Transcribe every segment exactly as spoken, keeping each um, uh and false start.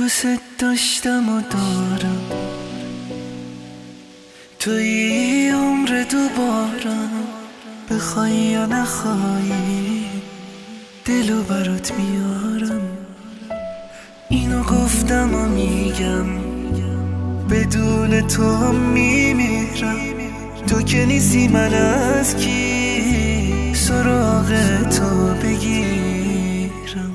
دوست داشتم و دارم، توی عمر دوبارم، بخوای یا نخوای دلو برات میارم. اینو گفتم و میگم بدون تو هم میمیرم. تو که نیستی من از کی سراغ تو بگیرم.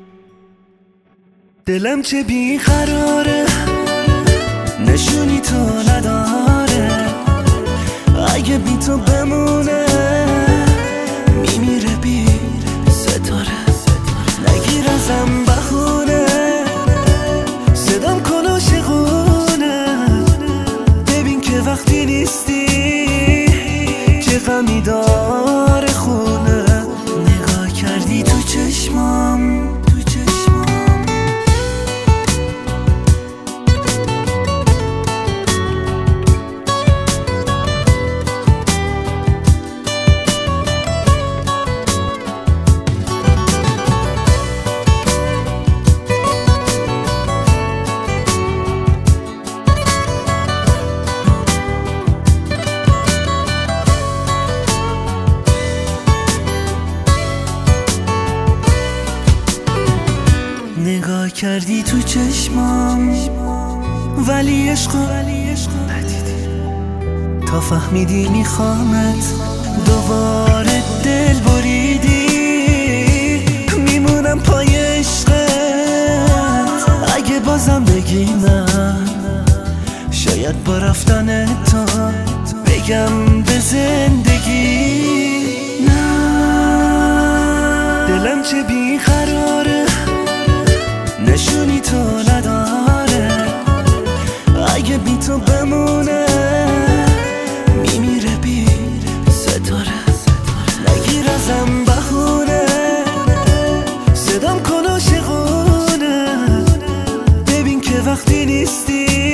دلم چه بیقراره نشونی تو نداره، اگه بی تو بمونه میمیره بی ستاره. نگیر ازم بخونه صدام کن عاشقونه، ببین که وقتی نیستی چه غمی داره خونه. نگاه کردی تو چشمام نگاه کردی تو چشمام ولی عشقو ندیدی، تا فهمیدی میخوامت دوباره دل بریدی. میمونم پای عشقت اگه بازم بگی نه، شاید با رفتن تو بگم به زندگی نه. دلم چه بیقراره نشونی تو نداره، اگه بی تو بمونه میمیره بی ستاره. نگیر ازم بخونه صدام کن عاشقونه، ببین که وقتی نیستی